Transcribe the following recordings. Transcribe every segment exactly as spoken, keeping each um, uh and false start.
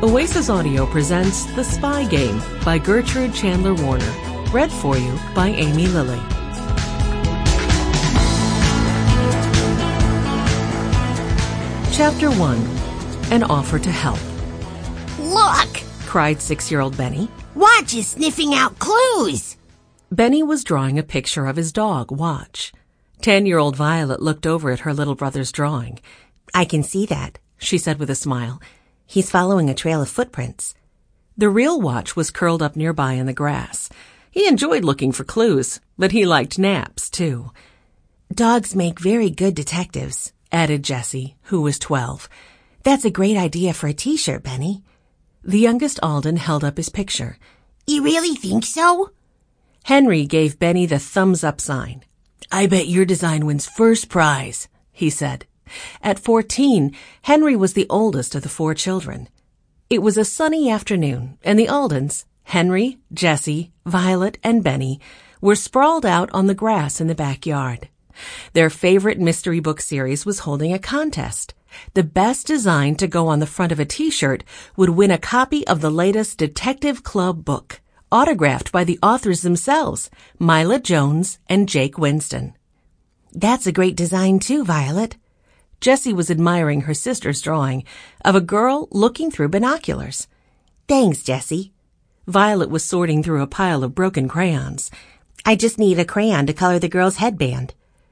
Oasis Audio presents The Spy Game by Gertrude Chandler Warner. Read for you by Amy Lilly. Chapter one. An Offer to Help. Look! Cried six-year-old Benny. Watch is sniffing out clues! Benny was drawing a picture of his dog, Watch. Ten-year-old Violet looked over at her little brother's drawing. I can see that, she said with a smile. He's following a trail of footprints. The real Watch was curled up nearby in the grass. He enjoyed looking for clues, but he liked naps, too. Dogs make very good detectives, added Jessie, who was twelve. That's a great idea for a t-shirt, Benny. The youngest Alden held up his picture. You really think so? Henry gave Benny the thumbs-up sign. I bet your design wins first prize, he said. At fourteen, Henry was the oldest of the four children. It was a sunny afternoon, and the Aldens, Henry, Jessie, Violet, and Benny, were sprawled out on the grass in the backyard. Their favorite mystery book series was holding a contest. The best design to go on the front of a t-shirt would win a copy of the latest Detective Club book, autographed by the authors themselves, Mila Jones and Jake Winston. That's a great design too, Violet. Jessie was admiring her sister's drawing of a girl looking through binoculars. Thanks, Jessie. Violet was sorting through a pile of broken crayons. I just need a crayon to color the girl's headband.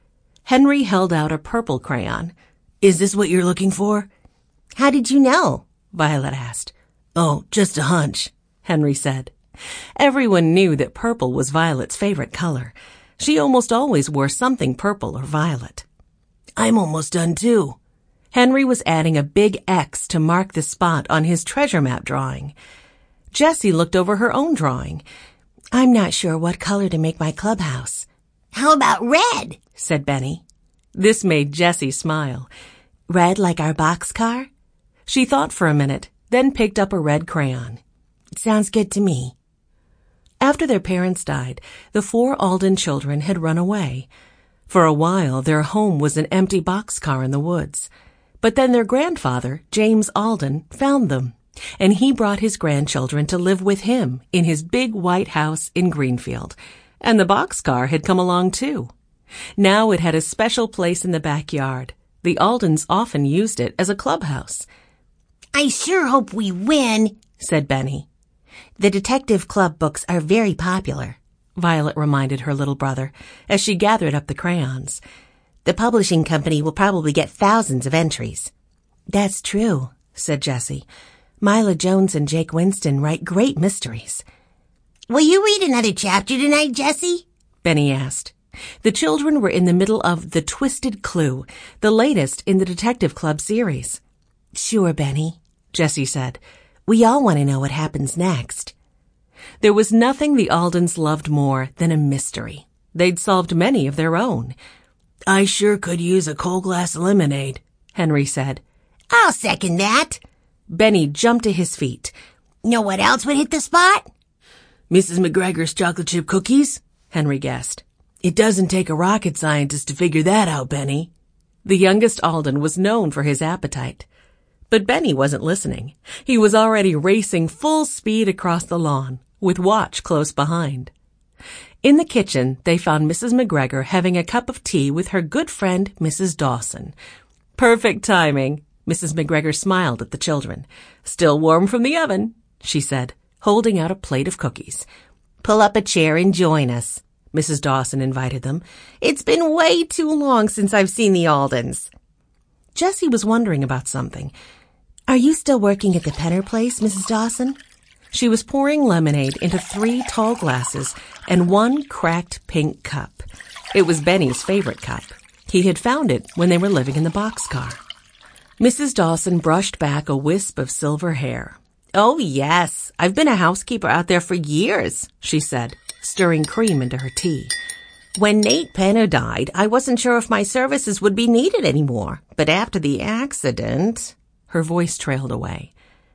Henry held out a purple crayon. Is this what you're looking for? How did you know? Violet asked. Oh, just a hunch, Henry said. Everyone knew that purple was Violet's favorite color. She almost always wore something purple or violet. I'm almost done too. Henry was adding a big X to mark the spot on his treasure map drawing. Jessie looked over her own drawing. I'm not sure what color to make my clubhouse. How about red? Said Benny. This made Jessie smile. Red like our boxcar? She thought for a minute, then picked up a red crayon. It sounds good to me. After their parents died, the four Alden children had run away. For a while, their home was an empty boxcar in the woods. But then their grandfather, James Alden, found them, and he brought his grandchildren to live with him in his big white house in Greenfield. And the boxcar had come along too. Now it had a special place in the backyard. The Aldens often used it as a clubhouse. I sure hope we win, said Benny. The Detective Club books are very popular, Violet reminded her little brother as she gathered up the crayons. The publishing company will probably get thousands of entries. That's true, said Jessie. Mila Jones and Jake Winston write great mysteries. Will you read another chapter tonight, Jessie? Benny asked. The children were in the middle of The Twisted Clue, the latest in the Detective Club series. Sure, Benny, Jessie said. We all want to know what happens next. There was nothing the Aldens loved more than a mystery. They'd solved many of their own. I sure could use a cold glass of lemonade, Henry said. I'll second that. Benny jumped to his feet. Know what else would hit the spot? Missus McGregor's chocolate chip cookies, Henry guessed. It doesn't take a rocket scientist to figure that out, Benny. The youngest Alden was known for his appetite. But Benny wasn't listening. He was already racing full speed across the lawn, with Watch close behind. In the kitchen, they found Missus McGregor having a cup of tea with her good friend, Missus Dawson. Perfect timing. Missus McGregor smiled at the children. Still warm from the oven, she said, holding out a plate of cookies. Pull up a chair and join us, Missus Dawson invited them. It's been way too long since I've seen the Aldens. Jessie was wondering about something. Are you still working at the Penner place, Missus Dawson? She was pouring lemonade into three tall glasses and one cracked pink cup. It was Benny's favorite cup. He had found it when they were living in the boxcar. Missus Dawson brushed back a wisp of silver hair. Oh, yes. I've been a housekeeper out there for years, she said, stirring cream into her tea. When Nate Penner died, I wasn't sure if my services would be needed anymore. But after the accident... Her voice trailed away.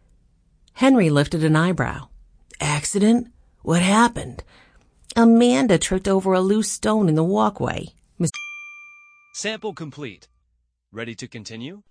Henry lifted an eyebrow. Accident? What happened? Amanda tripped over a loose stone in the walkway. Miss Sample complete. Ready to continue?